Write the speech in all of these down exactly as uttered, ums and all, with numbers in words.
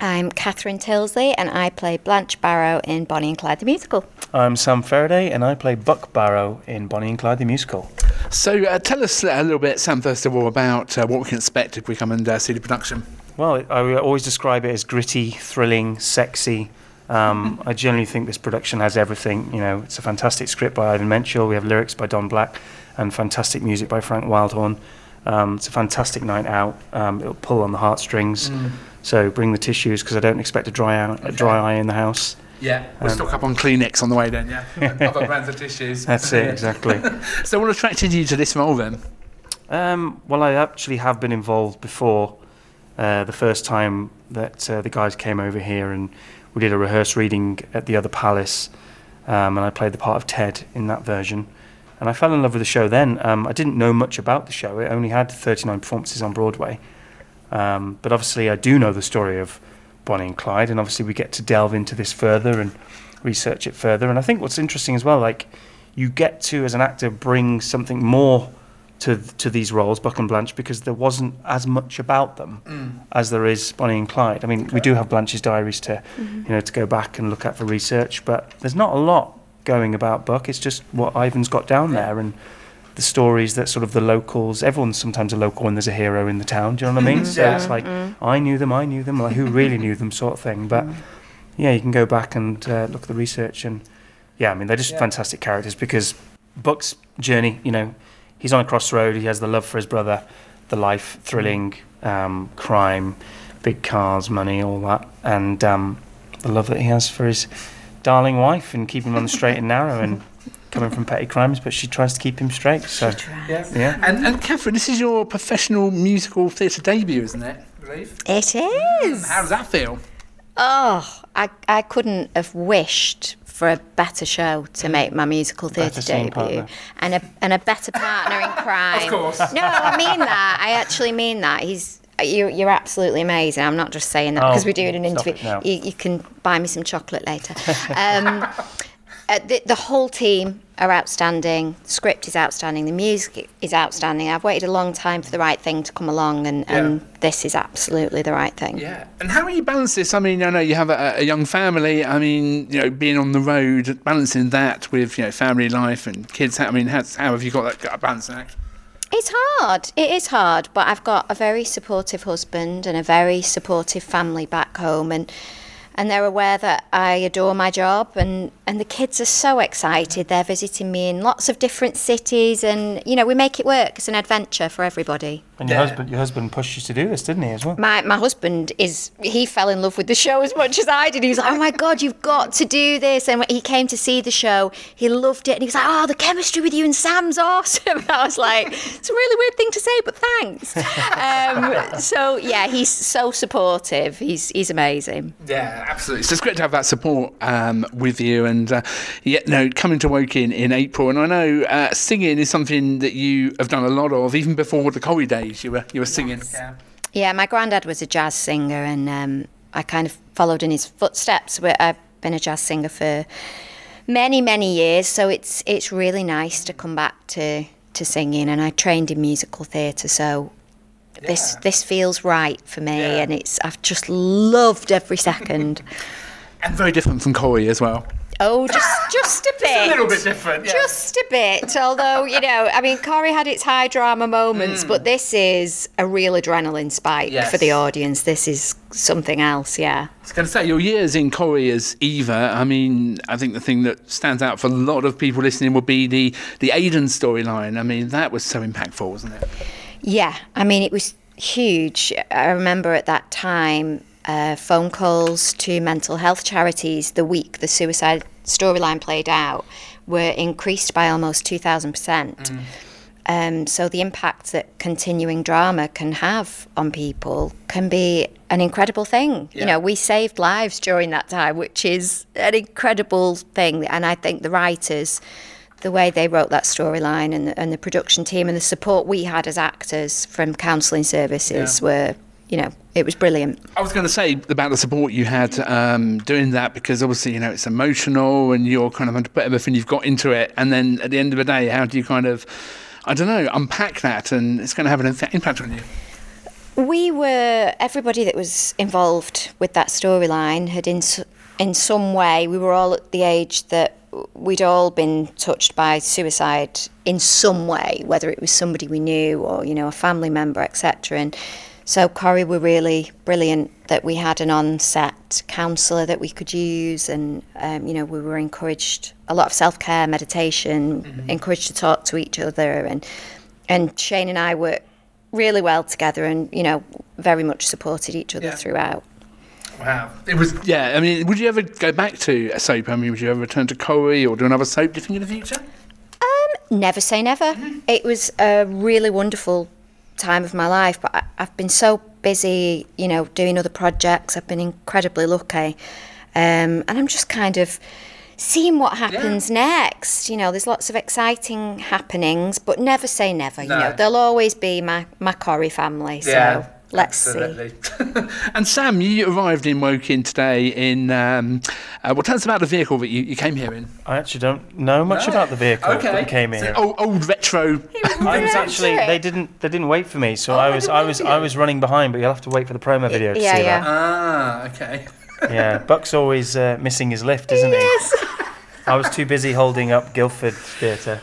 I'm Catherine Tilsley, and I play Blanche Barrow in Bonnie and Clyde the Musical. I'm Sam Faraday, and I play Buck Barrow in Bonnie and Clyde the Musical. So uh, tell us a little bit, Sam, first of all, about uh, what we can expect if we come and uh, see the production. Well, I always describe it as gritty, thrilling, sexy. Um, I generally think this production has everything. You know, it's a fantastic script by Ivan Menchel. We have lyrics by Don Black and fantastic music by Frank Wildhorn. Um, it's a fantastic night out. Um, it'll pull on the heartstrings. Mm. So bring the tissues, because I don't expect a dry, out, okay. a dry eye in the house. Yeah, we'll um, stock up on Kleenex on the way then, yeah. Other brands of tissues. That's it, exactly. So what attracted you to this role then? Um, well, I actually have been involved before. Uh, the first time that uh, the guys came over here, and we did a rehearsed reading at the Other Palace, um, and I played the part of Ted in that version. And I fell in love with the show then. Um, I didn't know much about the show. It only had thirty-nine performances on Broadway. Um, but obviously I do know the story of Bonnie and Clyde, and obviously we get to delve into this further and research it further. And I think what's interesting as well, like, you get to, as an actor, bring something more to to these roles, Buck and Blanche, because there wasn't as much about them mm. as there is Bonnie and Clyde. I mean, okay. we do have Blanche's diaries to, mm-hmm. you know, to go back and look at for research, but there's not a lot going about Buck. It's just what Ivan's got down there, and the stories that sort of the locals, everyone's sometimes a local when there's a hero in the town, do you know what I mean? So yeah. it's like, mm. I knew them, I knew them, like, who really knew them sort of thing. But yeah, you can go back and uh, look at the research, and yeah, I mean, they're just yeah. fantastic characters, because Buck's journey, you know, he's on a crossroad, he has the love for his brother, the life, thrilling, um, crime, big cars, money, all that, and um, the love that he has for his darling wife and keeping him on the straight and narrow, and coming from petty crimes, but she tries to keep him straight. So, she tries. Yeah. yeah. And, and Catherine, this is your professional musical theatre debut, isn't it? I believe. It is. Mm, how does that feel? Oh, I I couldn't have wished for a better show to make my musical theatre debut, partner. and a and a better partner in crime. Of course. No, I mean that. I actually mean that. He's. You're, you're absolutely amazing. I'm not just saying that because oh, we're doing an interview. You, you can buy me some chocolate later. Um, uh, the, the whole team are outstanding. The script is outstanding. The music is outstanding. I've waited a long time for the right thing to come along, and, yeah. and this is absolutely the right thing. Yeah. And how do you balance this? I mean, I know you have a, a young family. I mean, you know, being on the road, balancing that with, you know, family life and kids. I mean, how, how have you got that balancing act? It's hard. It is hard, but I've got a very supportive husband and a very supportive family back home, and and they're aware that I adore my job, and, and the kids are so excited. They're visiting me in lots of different cities, and, you know, we make it work. It's an adventure for everybody. And your Yeah. husband your husband pushed you to do this, didn't he, as well? My my husband is, he fell in love with the show as much as I did. He was like, oh my God, you've got to do this. And when he came to see the show, he loved it. And he was like, oh, the chemistry with you and Sam's awesome. And I was like, it's a really weird thing to say, but thanks. um, so, yeah, he's so supportive. He's he's amazing. Yeah, absolutely. So it's great to have that support um, with you. And, uh, yeah, no, coming to Woking in April. And I know uh, singing is something that you have done a lot of, even before the Corrie days. You were you were singing. Yes. Yeah. Yeah, my granddad was a jazz singer, and um, I kind of followed in his footsteps. I've been a jazz singer for many, many years, so it's it's really nice to come back to, to singing. And I trained in musical theatre, so yeah. this this feels right for me, yeah. and it's I've just loved every second. And very different from Corrie as well. Oh, just just a bit. Just a little bit different, yeah. Just a bit. Although, you know, I mean, Corrie had its high drama moments, mm. but this is a real adrenaline spike yes. for the audience. This is something else, yeah. I was going to say, your years in Corrie as Eva, I mean, I think the thing that stands out for a lot of people listening will be the, the Aidan storyline. I mean, that was so impactful, wasn't it? Yeah, I mean, it was huge. I remember at that time, uh, phone calls to mental health charities the week the suicide storyline played out were increased by almost two thousand percent. Mm. Um, so the impact that continuing drama can have on people can be an incredible thing. Yeah. You know, we saved lives during that time, which is an incredible thing. And I think the writers, the way they wrote that storyline, and the, and the production team and the support we had as actors from counselling services yeah. were, you know, it was brilliant. I was going to say about the support you had um, doing that, because obviously, you know, it's emotional and you're kind of had to put everything you've got into it. And then at the end of the day, how do you kind of, I don't know, unpack that, and it's going to have an impact on you? We were, everybody that was involved with that storyline had in, s- in some way, we were all at the age that we'd all been touched by suicide in some way, whether it was somebody we knew or, you know, a family member, et cetera. And so Corrie were really brilliant that we had an on-set counsellor that we could use, and, um, you know, we were encouraged, a lot of self-care, meditation, mm-hmm. encouraged to talk to each other. And, and Shane and I worked really well together and, you know, very much supported each other yeah. throughout. Wow. It was, yeah, I mean, would you ever go back to a soap? I mean, would you ever return to Corrie or do another soap, do you think, in the future? Um, never say never. Mm-hmm. It was a really wonderful time of my life, but I, I've been so busy, you know, doing other projects. I've been incredibly lucky. Um, and I'm just kind of seeing what happens yeah. next. You know, there's lots of exciting happenings, but never say never. No. You know, there'll always be my, my Corrie family. So yeah, let's absolutely. see. And Sam, you arrived in Woking today in, um, uh, well, tell us about the vehicle that you, you came here in. I actually don't know much no. about the vehicle okay. that came here. So old, old retro. I was actually they didn't they didn't wait for me, so oh, I was I was I was running behind, but you'll have to wait for the promo video to yeah, see yeah. that. Ah, okay. Yeah, Buck's always uh, missing his lift, isn't he? Yes. I was too busy holding up Guildford Theatre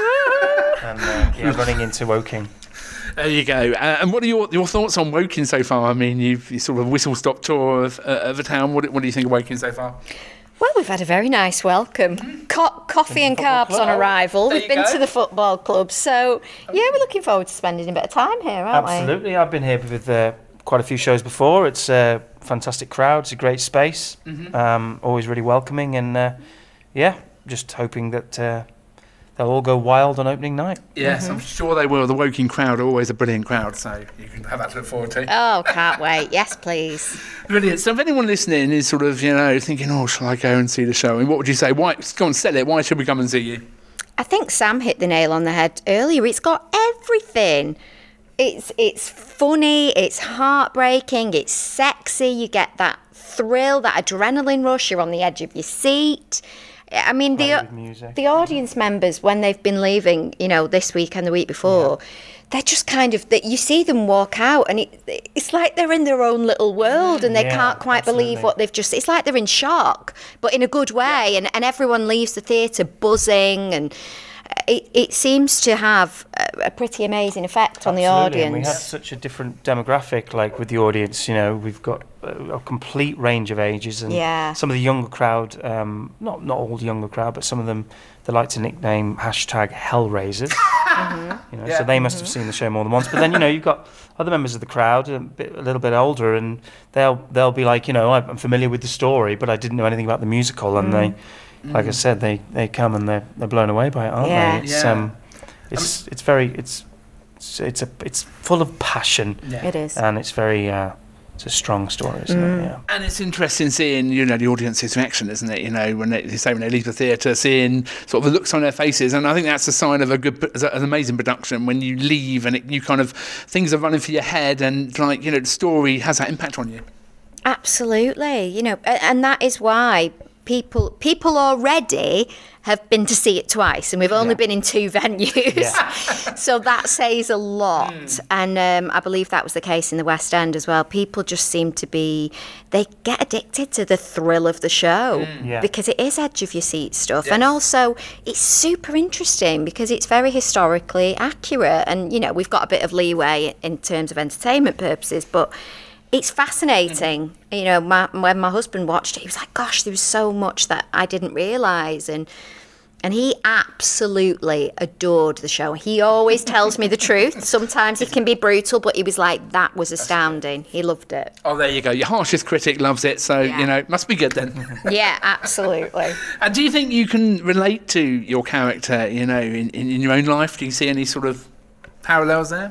and uh, yeah, running into Woking. There you go. Uh, and what are your your thoughts on Woking so far? I mean, you've you sort of whistle-stop tour of, uh, of the town. What, what do you think of Woking so far? Well, we've had a very nice welcome. Co- coffee and carbs club. on arrival. There We've been go. to the football club. So, yeah, we're looking forward to spending a bit of time here, aren't Absolutely. we? Absolutely. I've been here with uh, quite a few shows before. It's a fantastic crowd. It's a great space. Mm-hmm. Um, always really welcoming. And, uh, yeah, just hoping that uh, they'll all go wild on opening night. Yes, mm-hmm. I'm sure they will. The Woking crowd are always a brilliant crowd, so you can have that to look forward to. Oh, can't wait. Yes, please. Brilliant. So if anyone listening is sort of, you know, thinking, oh, shall I go and see the show? I mean, what would you say? Why, go on, sell it. Why should we come and see you? I think Sam hit the nail on the head earlier. It's got everything. It's it's funny, it's heartbreaking, it's sexy. You get that thrill, that adrenaline rush. You're on the edge of your seat. I mean, the the audience members, when they've been leaving, you know, this week and the week before, yeah. they're just kind of, that you see them walk out and it, it's like they're in their own little world and they yeah, can't quite absolutely. believe what they've just, it's like they're in shock, but in a good way. Yeah. And, and everyone leaves the theatre buzzing, and it, it seems to have a, a pretty amazing effect on absolutely. the audience. And we have such a different demographic, like with the audience, you know, we've got a, a complete range of ages, and yeah. some of the younger crowd, um, not not all the younger crowd, but some of them, they like to nickname hashtag Hellraisers. mm-hmm. You know, yeah. so they must mm-hmm. have seen the show more than once. But then, you know, you've got other members of the crowd, a, bit, a little bit older, and they'll they'll be like, you know, I'm familiar with the story, but I didn't know anything about the musical, and mm. they. Like I said, they, they come and they're they're blown away by it, aren't yeah. they? It's yeah. um, it's it's very it's it's it's a it's full of passion. Yeah. It is, and it's very uh, it's a strong story, isn't mm. it? Yeah. And it's interesting seeing, you know, the audience's reaction, isn't it? You know, when they, they say when they leave the theatre, seeing sort of the looks on their faces, and I think that's a sign of a good, an amazing production. When you leave and it, you kind of things are running through your head, and like, you know, the story has that impact on you. Absolutely, you know, and that is why. People people already have been to see it twice, and we've only yeah. been in two venues. Yeah. So that says a lot. Mm. And um, I believe that was the case in the West End as well. People just seem to be, they get addicted to the thrill of the show mm. yeah. because it is edge of your seat stuff. Yes. And also it's super interesting because it's very historically accurate. And, you know, we've got a bit of leeway in terms of entertainment purposes, but it's fascinating. Mm-hmm. You know, my, when my husband watched it, he was like, gosh, there was so much that I didn't realise. And and he absolutely adored the show. He always tells me the truth. Sometimes it can be brutal, but he was like, that was astounding. He loved it. Oh, there you go. Your harshest critic loves it. So, yeah. you know, it must be good then. Yeah, absolutely. And do you think you can relate to your character, you know, in, in, in your own life? Do you see any sort of parallels there?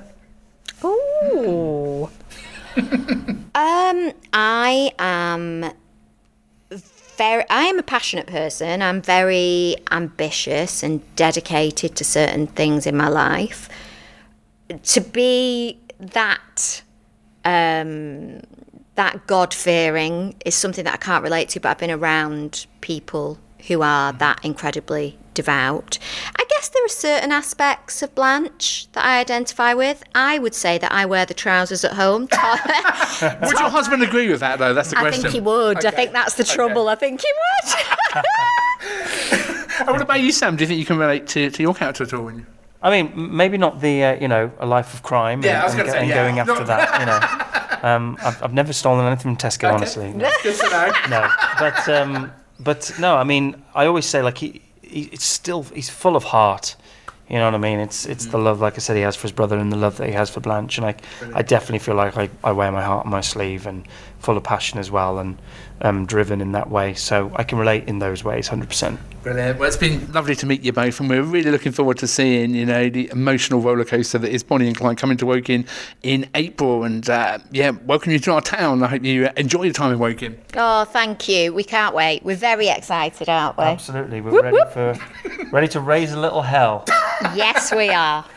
Ooh. um, I am very. I am a passionate person. I'm very ambitious and dedicated to certain things in my life. To be that, um, that God-fearing is something that I can't relate to. But I've been around people who are that incredibly devout. I guess there are certain aspects of Blanche that I identify with. I would say that I wear the trousers at home. Would your husband agree with that, though? That's the I question. think he would. Okay. I think that's the trouble. Okay. I think he would. And what about you, Sam? Do you think you can relate to, to your character at all? When you... I mean, m- maybe not the uh, you know a life of crime Yeah, and, I was and, gonna go- say, and yeah. going after No. that. You know, um, I've, I've never stolen anything from Tesco, honestly. No. Good to know. no, but um, but no, I mean, I always say like he, he it's still he's full of heart. You know what I mean? It's it's Mm. the love, like I said, he has for his brother and the love that he has for Blanche, and I I definitely feel like I, I wear my heart on my sleeve and full of passion as well, and um, driven in that way. So I can relate in those ways, one hundred percent. Brilliant. Well, it's been lovely to meet you both, and we're really looking forward to seeing, you know, the emotional roller coaster that is Bonnie and Clyde coming to Woking in April. And uh, yeah, welcome you to our town. I hope you uh, enjoy your time in Woking. Oh, thank you. We can't wait. We're very excited, aren't we? Absolutely, we're ready for ready to raise a little hell. Yes, we are.